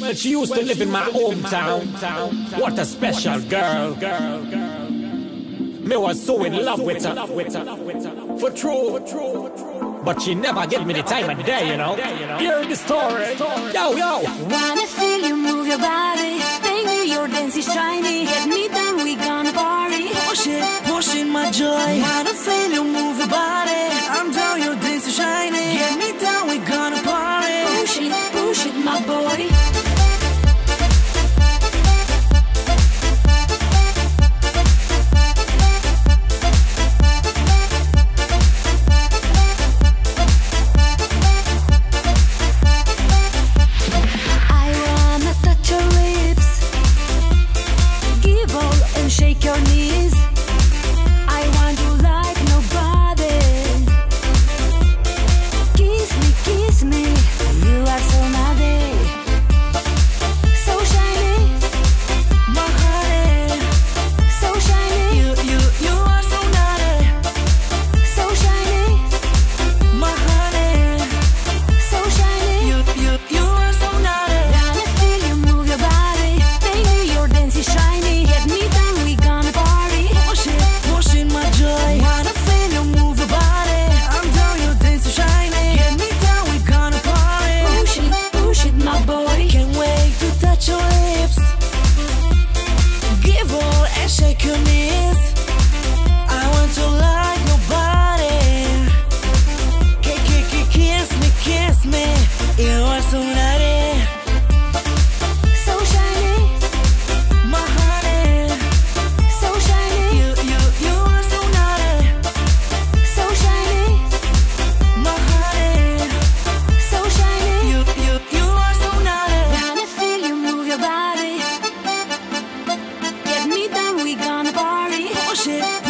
Well, she used to live in my hometown. What a special girl. Me was so in love with her. For true. But she never gave me the time of day, you know. Hear the story. Yo. Wanna feel you move your body. Baby, your dance is shiny. Get me down, we gonna party. Push in my joy. Wanna feel you move your body. I'm down, your dance is shiny. Get me down, we gonna party. Push it, my boy. Shake your knees. I want you like nobody. Kiss me. You are so naughty, so shiny, My honey, so shiny. you are so naughty. So shiny, My honey, so shiny. you are so naughty. Wanna feel you move your body. Baby, your dance is shiny. Get me down, we gonna party. Push in my joy. Wanna feel you move your body. I'm down, your dance is shiny. Get me down, we gonna party. Push it, my boy. Can't wait to touch your lips. Give all and shake your knees. I want to like nobody. Kiss me. You are so naughty. So shiny, My honey, so shiny, you are so naughty. so shiny, My honey, so shiny. you are so naughty. Wanna feel you move your body. Get me down, we gonna party. Push it.